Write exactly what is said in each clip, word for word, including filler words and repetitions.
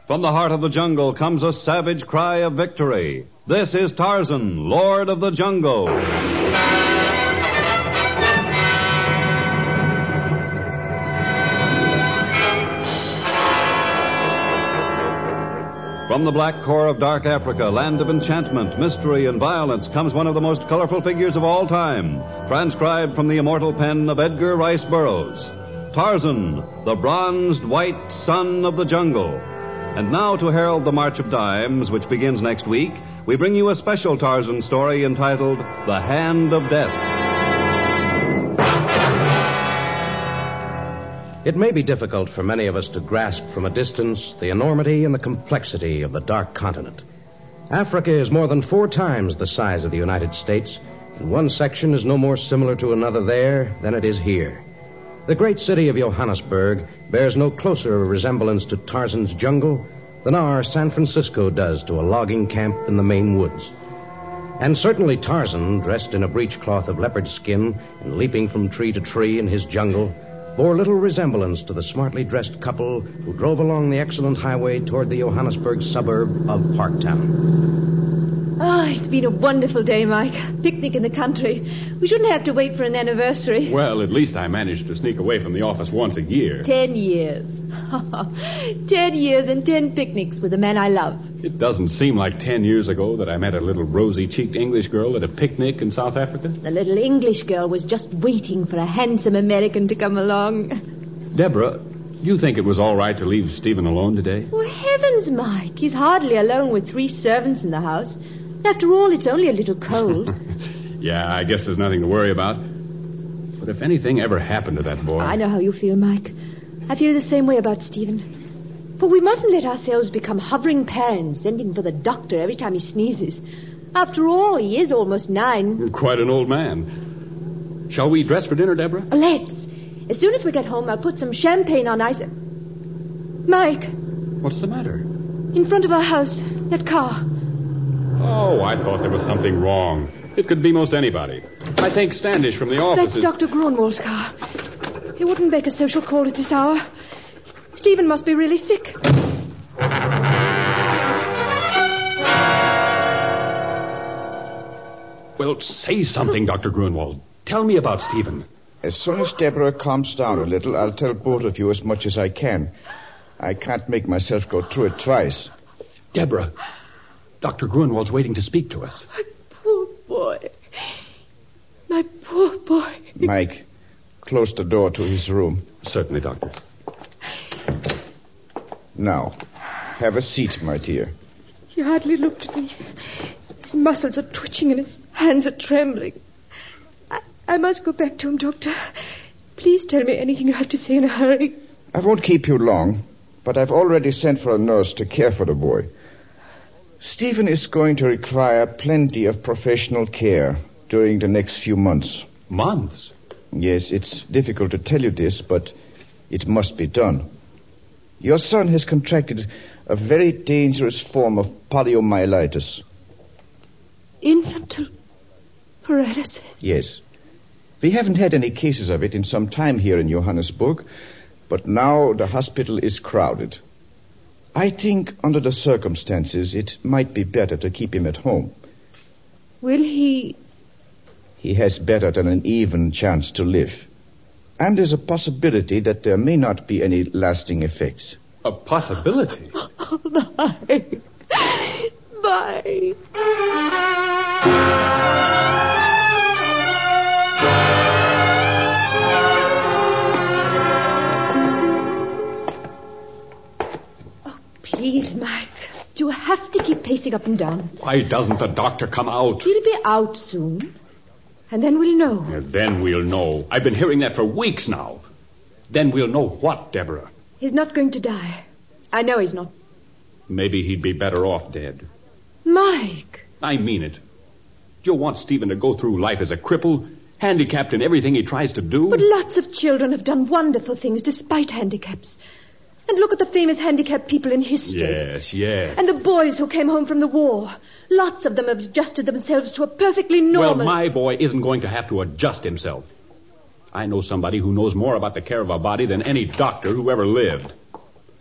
From the heart of the jungle comes a savage cry of victory. This is Tarzan, Lord of the Jungle. From the black core of dark Africa, land of enchantment, mystery, and violence, comes one of the most colorful figures of all time, transcribed from the immortal pen of Edgar Rice Burroughs. Tarzan, the bronzed white son of the jungle. And now, to herald the March of Dimes, which begins next week, we bring you a special Tarzan story entitled The Hand of Death. It may be difficult for many of us to grasp from a distance the enormity and the complexity of the dark continent. Africa is more than four times the size of the United States, and one section is no more similar to another there than it is here. The great city of Johannesburg bears no closer a resemblance to Tarzan's jungle than our San Francisco does to a logging camp in the Maine woods. And certainly Tarzan, dressed in a breechcloth of leopard skin and leaping from tree to tree in his jungle, bore little resemblance to the smartly dressed couple who drove along the excellent highway toward the Johannesburg suburb of Parktown. Oh, it's been a wonderful day, Mike. Picnic in the country. We shouldn't have to wait for an anniversary. Well, at least I managed to sneak away from the office once a year. Ten years. Ten years and ten picnics with the man I love. It doesn't seem like ten years ago that I met a little rosy-cheeked English girl at a picnic in South Africa. The little English girl was just waiting for a handsome American to come along. Deborah, do you think it was all right to leave Stephen alone today? Oh, heavens, Mike. He's hardly alone with three servants in the house. After all, it's only a little cold. Yeah, I guess there's nothing to worry about. But if anything ever happened to that boy... I know how you feel, Mike. I feel the same way about Stephen. For we mustn't let ourselves become hovering parents, sending for the doctor every time he sneezes. After all, he is almost nine. Quite an old man. Shall we dress for dinner, Deborah? Let's. As soon as we get home, I'll put some champagne on ice. Mike. What's the matter? In front of our house, that car. Oh, I thought there was something wrong. It could be most anybody. I think Standish from the office That's is... Doctor Grunwald's car. He wouldn't make a social call at this hour. Stephen must be really sick. Well, say something, Doctor Grunwald. Tell me about Stephen. As soon as Deborah calms down a little, I'll tell both of you as much as I can. I can't make myself go through it twice. Deborah, Doctor Grunwald's waiting to speak to us. My poor boy. My poor boy. Mike, close the door to his room. Certainly, Doctor. Now, have a seat, my dear. He hardly looked at me. His muscles are twitching and his hands are trembling. I, I must go back to him, Doctor. Please tell me anything you have to say in a hurry. I won't keep you long, but I've already sent for a nurse to care for the boy. Stephen is going to require plenty of professional care during the next few months. Months? Yes, it's difficult to tell you this, but it must be done. Your son has contracted a very dangerous form of poliomyelitis. Infantile paralysis? Yes. We haven't had any cases of it in some time here in Johannesburg, but now the hospital is crowded. I think under the circumstances it might be better to keep him at home. Will he... He has better than an even chance to live. And there's a possibility that there may not be any lasting effects. A possibility? Oh, bye. Bye. Oh, please, Mike. Do you have to keep pacing up and down? Why doesn't the doctor come out? He'll be out soon. And then we'll know. Yeah, then we'll know. I've been hearing that for weeks now. Then we'll know what, Deborah? He's not going to die. I know he's not. Maybe he'd be better off dead. Mike. I mean it. Do you want Stephen to go through life as a cripple, handicapped in everything he tries to do? But lots of children have done wonderful things despite handicaps. And look at the famous handicapped people in history. Yes, yes. And the boys who came home from the war. Lots of them have adjusted themselves to a perfectly normal... Well, my boy isn't going to have to adjust himself. I know somebody who knows more about the care of a body than any doctor who ever lived.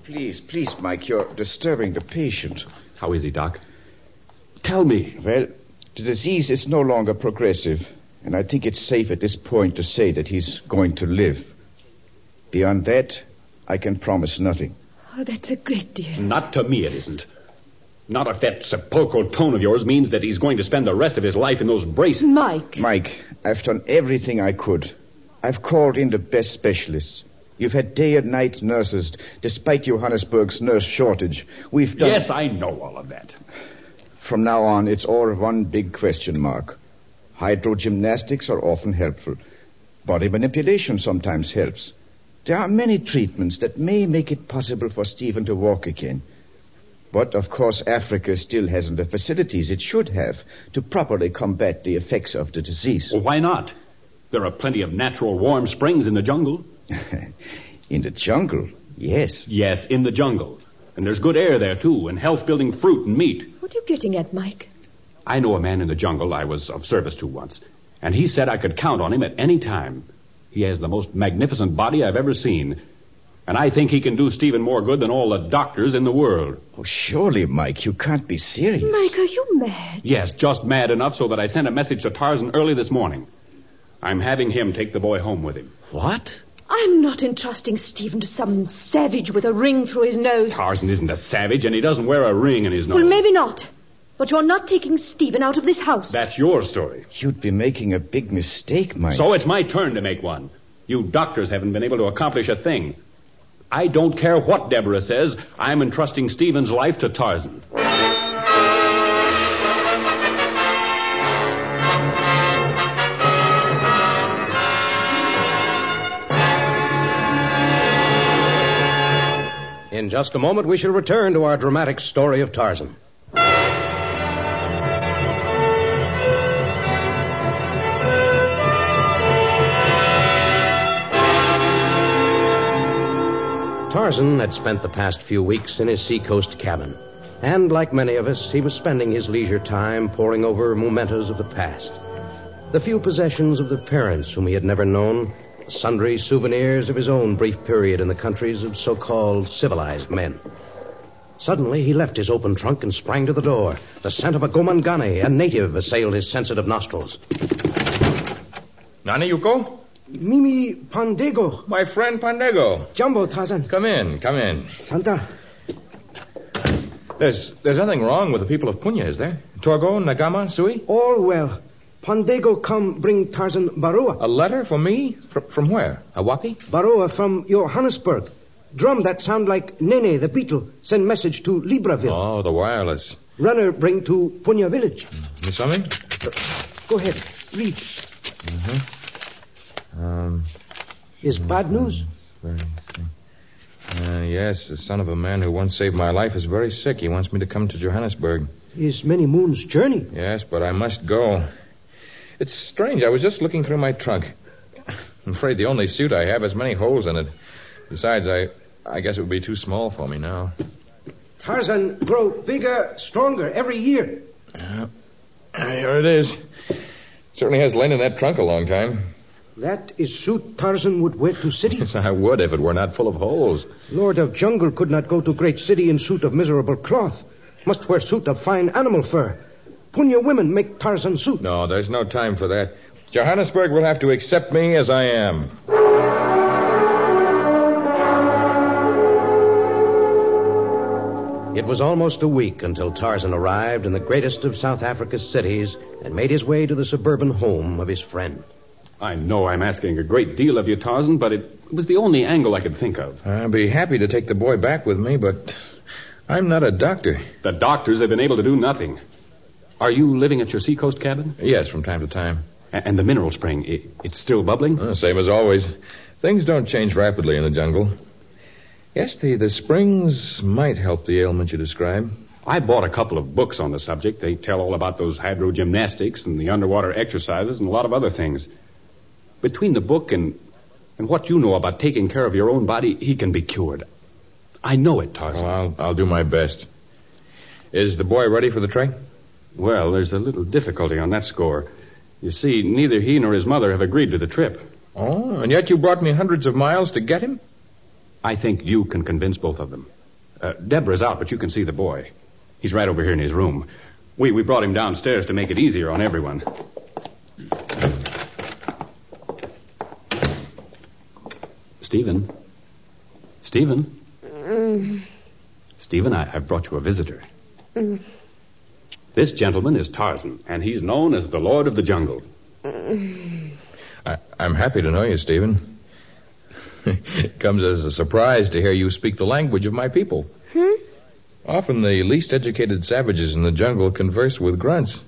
please, please, Mike, you're disturbing the patient. How is he, Doc? Tell me. Well, the disease is no longer progressive, and I think it's safe at this point to say that he's going to live. Beyond that, I can promise nothing. Oh, that's a great deal. Not to me, it isn't. Not if that sepulchral tone of yours means that he's going to spend the rest of his life in those braces. Mike. Mike, I've done everything I could. I've called in the best specialists. You've had day and night nurses, despite Johannesburg's nurse shortage. We've done... Yes, I know all of that. From now on, it's all one big question mark. Hydrogymnastics are often helpful. Body manipulation sometimes helps. There are many treatments that may make it possible for Stephen to walk again. But, of course, Africa still hasn't the facilities it should have to properly combat the effects of the disease. Well, why not? There are plenty of natural warm springs in the jungle. In the jungle, yes. Yes, in the jungle. And there's good air there, too, and health-building fruit and meat. What are you getting at, Mike? I know a man in the jungle I was of service to once, and he said I could count on him at any time. He has the most magnificent body I've ever seen. And I think he can do Stephen more good than all the doctors in the world. Oh, surely, Mike, you can't be serious. Mike, are you mad? Yes, just mad enough so that I sent a message to Tarzan early this morning. I'm having him take the boy home with him. What? I'm not entrusting Stephen to some savage with a ring through his nose. Tarzan isn't a savage, and he doesn't wear a ring in his nose. Well, maybe not. But you're not taking Stephen out of this house. That's your story. You'd be making a big mistake, Mike. So it's my turn to make one. You doctors haven't been able to accomplish a thing. I don't care what Deborah says. I'm entrusting Stephen's life to Tarzan. In just a moment, we shall return to our dramatic story of Tarzan. Tarzan had spent the past few weeks in his seacoast cabin. And like many of us, he was spending his leisure time poring over mementos of the past. The few possessions of the parents whom he had never known, sundry souvenirs of his own brief period in the countries of so-called civilized men. Suddenly, he left his open trunk and sprang to the door. The scent of a Gomangani, a native, assailed his sensitive nostrils. Nani Yuko? Mimi Pandego. My friend Pandego. Jumbo, Tarzan. Come in, come in. Santa. There's there's nothing wrong with the people of Punya, is there? Torgo, Nagama, Sui? All well. Pandego come bring Tarzan Baroa. A letter for me? Fr- from where? Awapi? Baroa from Johannesburg. Drum that sound like Nene, the beetle. Send message to Libreville. Oh, the wireless. Runner bring to Punya village. Miss Summy? Go ahead. Read. Mm-hmm. Um, Is bad news? Very uh, yes, the son of a man who once saved my life is very sick. He wants me to come to Johannesburg. Is many moons' journey. Yes, but I must go. It's strange. I was just looking through my trunk. I'm afraid the only suit I have has many holes in it. Besides, I, I guess it would be too small for me now. Tarzan grow bigger, stronger every year. Uh, here it is. Certainly has lain in that trunk a long time. That is suit Tarzan would wear to city. Yes, I would if it were not full of holes. Lord of Jungle could not go to great city in suit of miserable cloth. Must wear suit of fine animal fur. Punya women make Tarzan suit. No, there's no time for that. Johannesburg will have to accept me as I am. It was almost a week until Tarzan arrived in the greatest of South Africa's cities and made his way to the suburban home of his friend. I know I'm asking a great deal of you, Tarzan, but it was the only angle I could think of. I'll be happy to take the boy back with me, but I'm not a doctor. The doctors have been able to do nothing. Are you living at your seacoast cabin? Yes, from time to time. A- and the mineral spring, it, it's still bubbling? Uh, same as always. Things don't change rapidly in the jungle. Yes, the, the springs might help the ailment you describe. I bought a couple of books on the subject. They tell all about those hydrogymnastics and the underwater exercises and a lot of other things. Between the book and, and what you know about taking care of your own body, he can be cured. I know it, Tarzan. Well, I'll, I'll do my best. Is the boy ready for the trek? Well, there's a little difficulty on that score. You see, neither he nor his mother have agreed to the trip. Oh, and yet you brought me hundreds of miles to get him? I think you can convince both of them. Uh, Deborah's out, but you can see the boy. He's right over here in his room. We, we brought him downstairs to make it easier on everyone. Stephen? Stephen? Mm. Stephen, I, I've brought you a visitor. Mm. This gentleman is Tarzan, and he's known as the Lord of the Jungle. Mm. I, I'm happy to know you, Stephen. It comes as a surprise to hear you speak the language of my people. Hmm? Often the least educated savages in the jungle converse with grunts.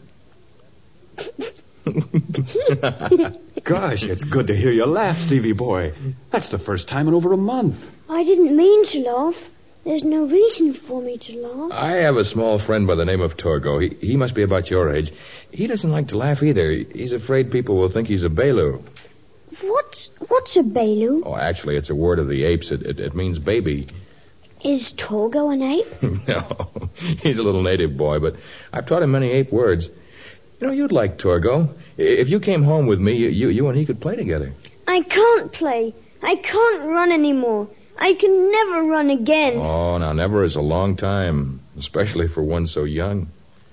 Gosh, it's good to hear you laugh, Stevie boy. That's the first time in over a month. I didn't mean to laugh. There's no reason for me to laugh. I have a small friend by the name of Torgo. He, he must be about your age. He doesn't like to laugh either. He's afraid people will think he's a Bailu. What's what's a Bailu? Oh, actually, it's a word of the apes. It, it, it means baby. Is Torgo an ape? No, he's a little native boy, but I've taught him many ape words. You know, you'd like Torgo. If you came home with me, you, you and he could play together. I can't play. I can't run anymore. I can never run again. Oh, now, never is a long time, especially for one so young.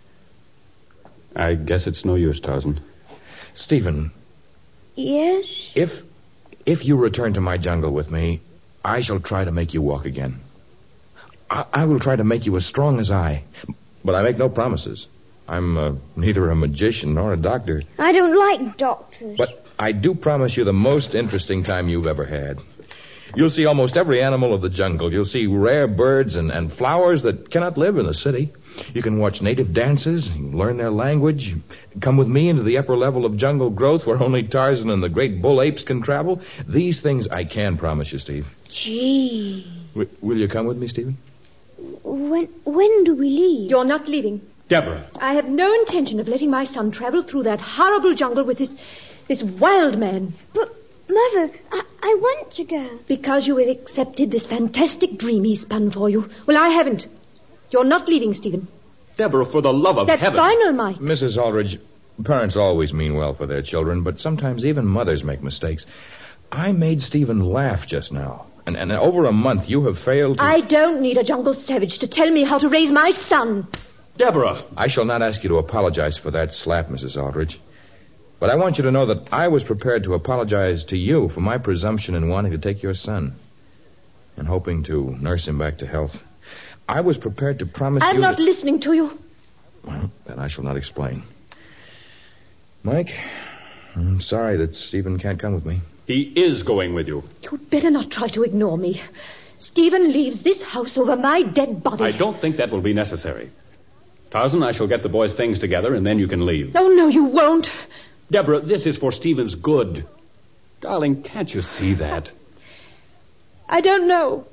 I guess it's no use, Tarzan. Stephen. Yes? If, if you return to my jungle with me, I shall try to make you walk again. I, I will try to make you as strong as I. But I make no promises. I'm uh, neither a magician nor a doctor. I don't like doctors. But I do promise you the most interesting time you've ever had. You'll see almost every animal of the jungle. You'll see rare birds and, and flowers that cannot live in the city. You can watch native dances, learn their language, come with me into the upper level of jungle growth where only Tarzan and the great bull apes can travel. These things I can promise you, Steve. Gee. W- will you come with me, Stephen? When, when do we leave? You're not leaving. Deborah. I have no intention of letting my son travel through that horrible jungle with this, this wild man. But, Mother, I, I want to go. Because you have accepted this fantastic dream he spun for you. Well, I haven't. You're not leaving, Stephen. Deborah, for the love of That's heaven. That's final, Mike. Missus Aldridge, parents always mean well for their children, but sometimes even mothers make mistakes. I made Stephen laugh just now. And, and over a month you have failed to... I don't need a jungle savage to tell me how to raise my son. Deborah. I shall not ask you to apologize for that slap, Missus Aldridge. But I want you to know that I was prepared to apologize to you for my presumption in wanting to take your son and hoping to nurse him back to health. I was prepared to promise I'm you... not that... listening to you. Well, then I shall not explain. Mike, I'm sorry that Stephen can't come with me. He is going with you. You'd better not try to ignore me. Stephen leaves this house over my dead body. I don't think that will be necessary. Tarzan, I shall get the boys' things together, and then you can leave. Oh, no, you won't. Deborah, this is for Stephen's good. Darling, can't you see that? I don't know.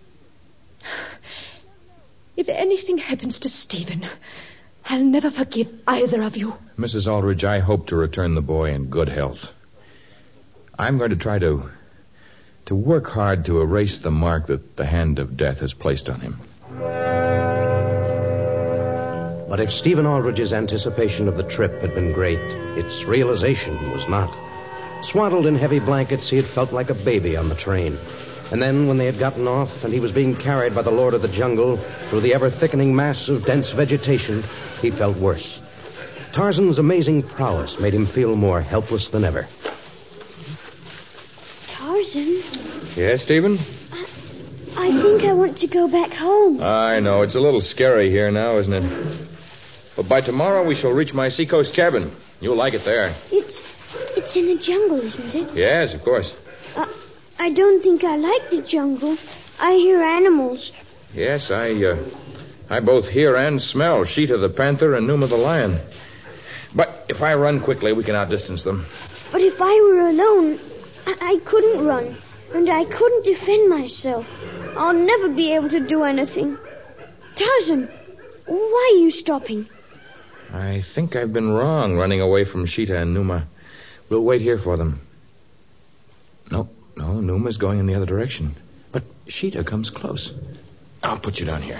If anything happens to Stephen, I'll never forgive either of you. Missus Aldridge, I hope to return the boy in good health. I'm going to try to... to work hard to erase the mark that the hand of death has placed on him. But if Stephen Aldridge's anticipation of the trip had been great, its realization was not. Swaddled in heavy blankets, he had felt like a baby on the train. And then, when they had gotten off and he was being carried by the Lord of the Jungle through the ever-thickening mass of dense vegetation, he felt worse. Tarzan's amazing prowess made him feel more helpless than ever. Tarzan? Yes, Stephen? I, I think I want to go back home. I know. It's a little scary here now, isn't it? But by tomorrow we shall reach my seacoast cabin. You'll like it there. It's it's in the jungle, isn't it? Yes, of course. Uh, I don't think I like the jungle. I hear animals. Yes, I uh, I both hear and smell Sheeta the panther and Numa the lion. But if I run quickly, we can outdistance them. But if I were alone, I, I couldn't run. And I couldn't defend myself. I'll never be able to do anything. Tarzan, why are you stopping? I think I've been wrong running away from Sheeta and Numa. We'll wait here for them. No, no, Numa's going in the other direction. But Sheeta comes close. I'll put you down here.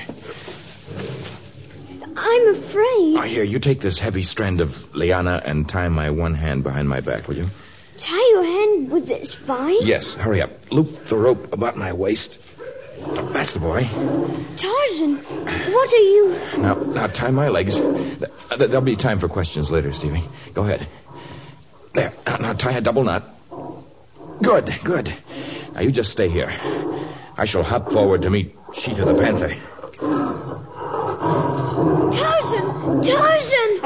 I'm afraid. Oh, here, you take this heavy strand of liana and tie my one hand behind my back, will you? Tie your hand with this vine? Yes, hurry up. Loop the rope about my waist. That's the boy. Tarzan, what are you... Now, now tie my legs. Th- There'll be time for questions later, Stevie. Go ahead. There. Now, now tie a double knot. Good, good. Now you just stay here. I shall hop forward to meet Sheeta the panther. Tarzan! Tarzan!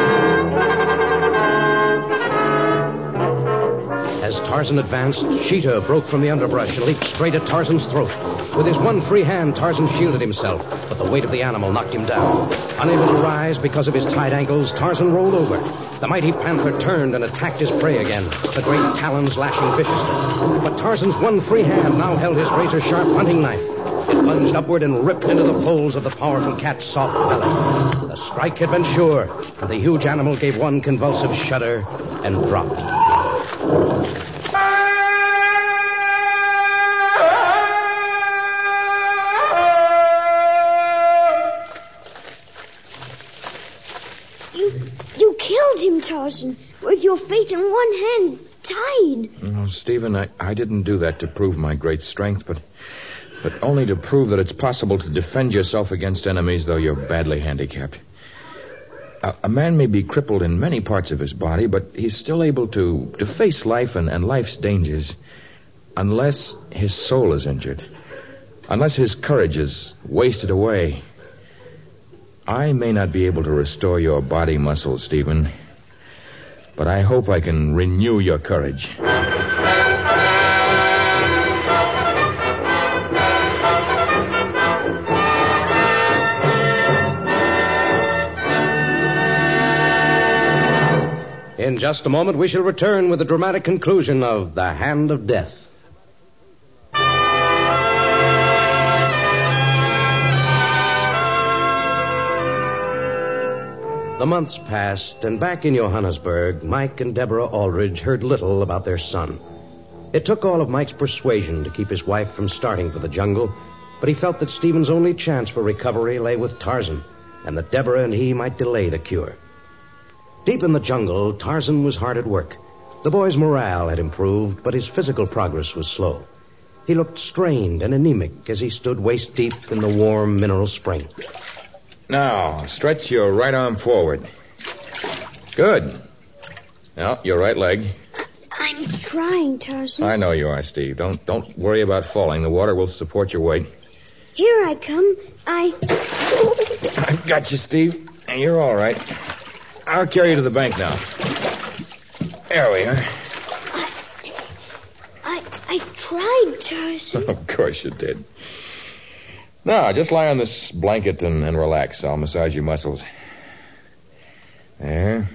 As Tarzan advanced, Sheeta broke from the underbrush and leaped straight at Tarzan's throat. With his one free hand, Tarzan shielded himself, but the weight of the animal knocked him down. Unable to rise because of his tied ankles, Tarzan rolled over. The mighty panther turned and attacked his prey again, the great talons lashing viciously. But Tarzan's one free hand now held his razor-sharp hunting knife. It lunged upward and ripped into the folds of the powerful cat's soft belly. The strike had been sure, and the huge animal gave one convulsive shudder and dropped. Him, Tarzan, with your fate in one hand tied. Oh, Stephen, I, I didn't do that to prove my great strength, but but only to prove that it's possible to defend yourself against enemies, though you're badly handicapped. A, a man may be crippled in many parts of his body, but he's still able to, to face life and, and life's dangers, unless his soul is injured, unless his courage is wasted away. I may not be able to restore your body muscles, Stephen, but I hope I can renew your courage. In just a moment, we shall return with the dramatic conclusion of The Hand of Death. The months passed, and back in Johannesburg, Mike and Deborah Aldridge heard little about their son. It took all of Mike's persuasion to keep his wife from starting for the jungle, but he felt that Stephen's only chance for recovery lay with Tarzan, and that Deborah and he might delay the cure. Deep in the jungle, Tarzan was hard at work. The boy's morale had improved, but his physical progress was slow. He looked strained and anemic as he stood waist-deep in the warm mineral spring. Now, stretch your right arm forward. Good. Now, your right leg. I'm trying, Tarzan. I know you are, Steve. Don't don't worry about falling. The water will support your weight. Here I come. I... I've got you, Steve. And you're all right. I'll carry you to the bank now. There we are. I... I, I tried, Tarzan. Of course you did. Now, just lie on this blanket and, and relax. I'll massage your muscles. There.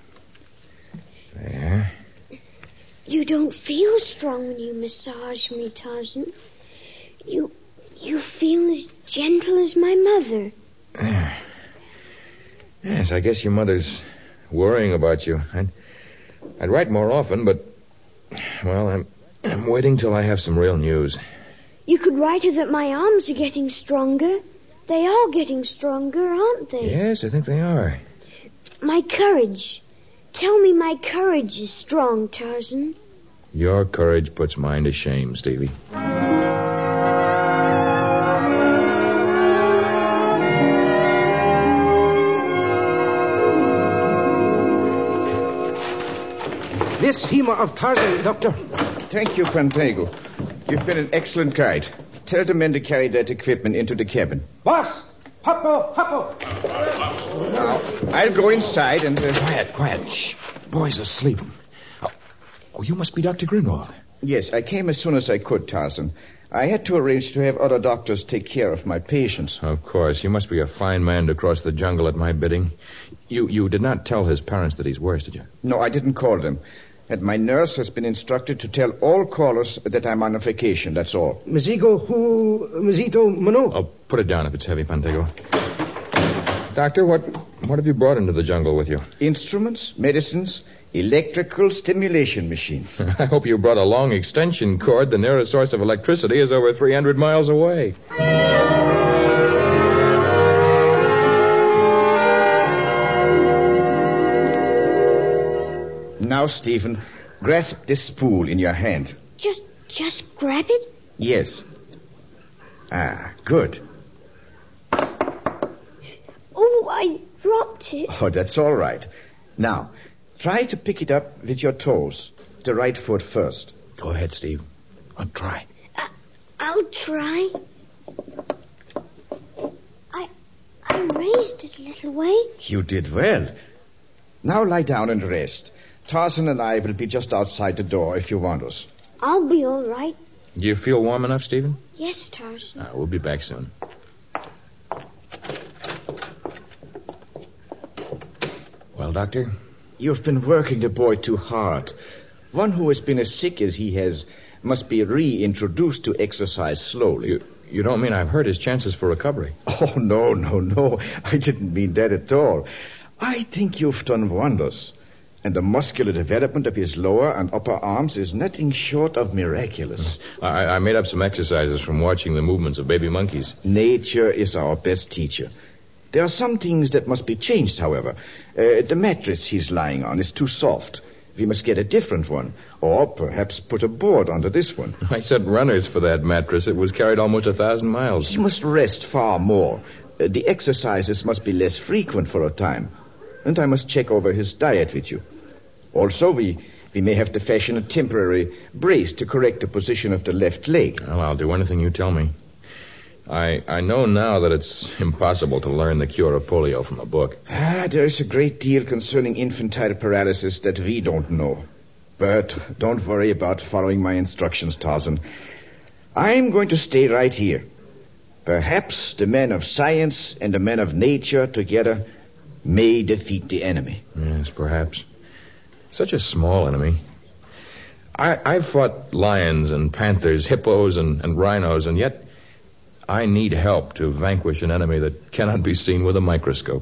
There. You don't feel strong when you massage me, Tarzan. You you feel as gentle as my mother. There. Yes, I guess your mother's worrying about you. I'd, I'd write more often, but, well, I'm, I'm waiting till I have some real news. You could write her that my arms are getting stronger. They are getting stronger, aren't they? Yes, I think they are. My courage. Tell me my courage is strong, Tarzan. Your courage puts mine to shame, Stevie. This Hema of Tarzan, Doctor. Thank you, Fantago. You've been an excellent guide. Tell the men to carry that equipment into the cabin. Boss! Hoppo! Hoppo! Now, I'll go inside and... Uh... Quiet, quiet. Shh. Boy's asleep. Oh, oh, you must be Doctor Grinwald. Yes, I came as soon as I could, Tarzan. I had to arrange to have other doctors take care of my patients. Of course. You must be a fine man to cross the jungle at my bidding. You, you did not tell his parents that he's worse, did you? No, I didn't call them. And my nurse has been instructed to tell all callers that I'm on a vacation, that's all. Mizigo hu... Mizito mano. Oh, put it down if it's heavy, Pantego. Doctor, what what have you brought into the jungle with you? Instruments, medicines, electrical stimulation machines. I hope you brought a long extension cord. The nearest source of electricity is over three hundred miles away. Now, Stephen, grasp this spool in your hand. Just, just grab it? Yes. Ah, good. Oh, I dropped it. Oh, that's all right. Now, try to pick it up with your toes. The right foot first. Go ahead, Steve. I'll try. I, I'll try. I, I raised it a little way. You did well. Now lie down and rest. Tarzan and I will be just outside the door if you want us. I'll be all right. Do you feel warm enough, Stephen? Yes, Tarzan. Uh, we'll be back soon. Well, Doctor? You've been working the boy too hard. One who has been as sick as he has must be reintroduced to exercise slowly. You, you don't mean I've hurt his chances for recovery? Oh, no, no, no. I didn't mean that at all. I think you've done wonders. And the muscular development of his lower and upper arms is nothing short of miraculous. I, I made up some exercises from watching the movements of baby monkeys. Nature is our best teacher. There are some things that must be changed, however. Uh, the mattress he's lying on is too soft. We must get a different one. Or perhaps put a board under this one. I sent runners for that mattress. It was carried almost a thousand miles. He must rest far more. Uh, the exercises must be less frequent for a time. And I must check over his diet with you. Also, we, we may have to fashion a temporary brace to correct the position of the left leg. Well, I'll do anything you tell me. I I know now that it's impossible to learn the cure of polio from a book. Ah, there is a great deal concerning infantile paralysis that we don't know. But don't worry about following my instructions, Tarzan. I'm going to stay right here. Perhaps the men of science and the men of nature together may defeat the enemy. Yes, perhaps. Such a small enemy. I, I've fought lions and panthers, hippos and, and rhinos, and yet I need help to vanquish an enemy that cannot be seen with a microscope.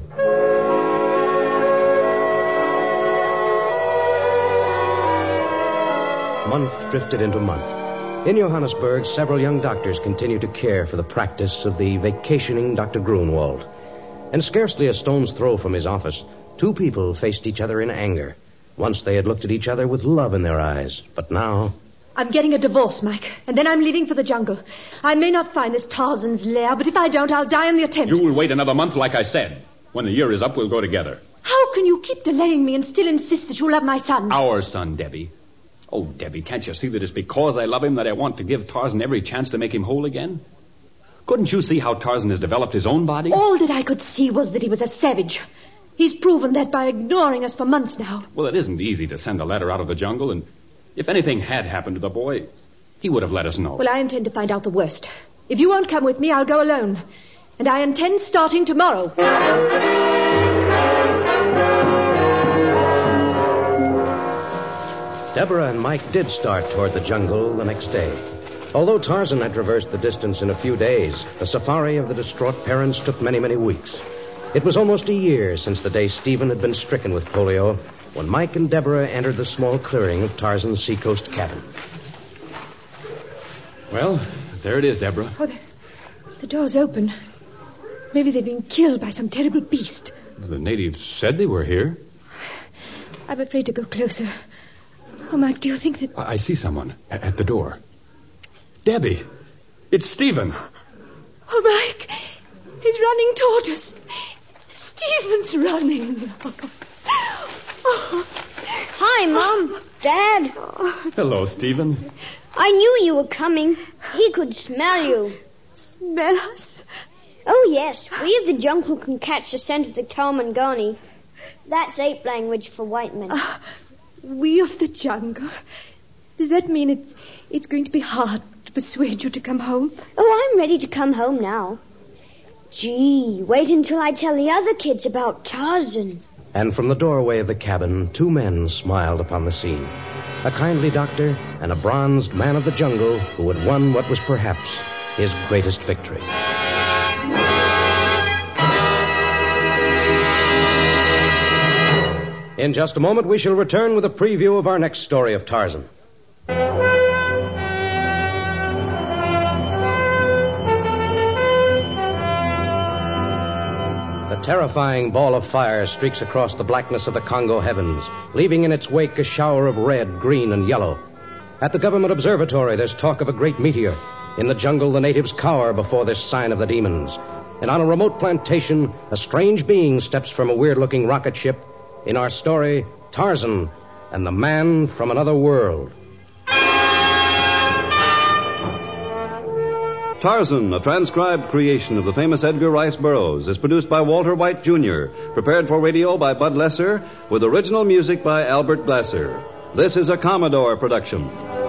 Month drifted into month. In Johannesburg, several young doctors continued to care for the practice of the vacationing Doctor Grunwald. And scarcely a stone's throw from his office, two people faced each other in anger. Once they had looked at each other with love in their eyes, but now... I'm getting a divorce, Mike, and then I'm leaving for the jungle. I may not find this Tarzan's lair, but if I don't, I'll die in the attempt. You will wait another month, like I said. When the year is up, we'll go together. How can you keep delaying me and still insist that you'll love my son? Our son, Debbie. Oh, Debbie, can't you see that it's because I love him that I want to give Tarzan every chance to make him whole again? Couldn't you see how Tarzan has developed his own body? All that I could see was that he was a savage. He's proven that by ignoring us for months now. Well, it isn't easy to send a letter out of the jungle, and if anything had happened to the boy, he would have let us know. Well, I intend to find out the worst. If you won't come with me, I'll go alone. And I intend starting tomorrow. Deborah and Mike did start toward the jungle the next day. Although Tarzan had traversed the distance in a few days, the safari of the distraught parents took many, many weeks. It was almost a year since the day Stephen had been stricken with polio when Mike and Deborah entered the small clearing of Tarzan's seacoast cabin. Well, there it is, Deborah. Oh, the, the door's open. Maybe they've been killed by some terrible beast. The natives said they were here. I'm afraid to go closer. Oh, Mike, do you think that... I see someone at, at the door. Debbie, it's Stephen. Oh, Mike, he's running toward us. Stephen's running. Oh. Hi, Mom. Dad. Hello, Stephen. I knew you were coming. He could smell you. Smell us? Oh, yes. We of the jungle can catch the scent of the Talmangani. That's ape language for white men. Uh, we of the jungle? Does that mean it's it's going to be hard to persuade you to come home? Oh, I'm ready to come home now. Gee, wait until I tell the other kids about Tarzan. And from the doorway of the cabin, two men smiled upon the scene. A kindly doctor and a bronzed man of the jungle who had won what was perhaps his greatest victory. In just a moment, we shall return with a preview of our next story of Tarzan. A terrifying ball of fire streaks across the blackness of the Congo heavens, leaving in its wake a shower of red, green, and yellow. At the government observatory, there's talk of a great meteor. In the jungle, the natives cower before this sign of the demons. And on a remote plantation, a strange being steps from a weird-looking rocket ship. In our story, Tarzan and the Man from Another World. Tarzan, a transcribed creation of the famous Edgar Rice Burroughs, is produced by Walter White, Junior, prepared for radio by Bud Lesser, with original music by Albert Glasser. This is a Commodore production.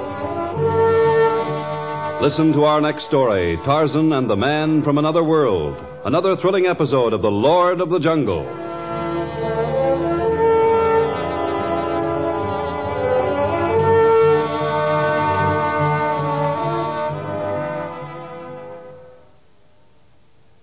Listen to our next story, Tarzan and the Man from Another World, another thrilling episode of The Lord of the Jungle.